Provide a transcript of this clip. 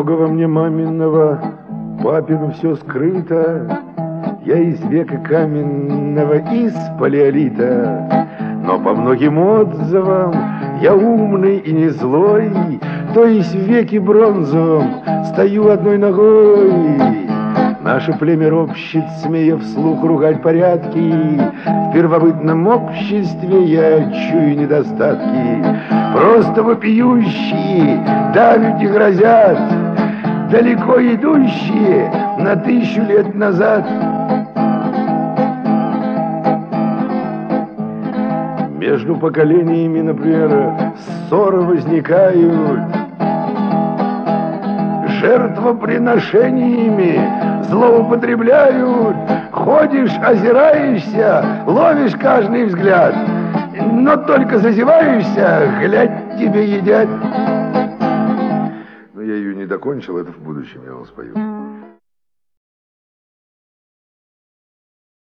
Много во мне маминого, папину все скрыто. Я из века каменного, из палеолита. Но по многим отзывам я умный и не злой, то есть в веке бронзовом стою одной ногой. Наше племя ропщет, смея вслух ругать порядки. В первобытном обществе я чую недостатки. Просто вопиющие давят и грозят, далеко идущие на 1000 лет назад. Между поколениями, например, ссоры возникают, жертвоприношениями злоупотребляют. Ходишь, озираешься, ловишь каждый взгляд, но только зазеваешься, глядь, тебе едят. Но я ее не докончил, это в будущем я вам спою.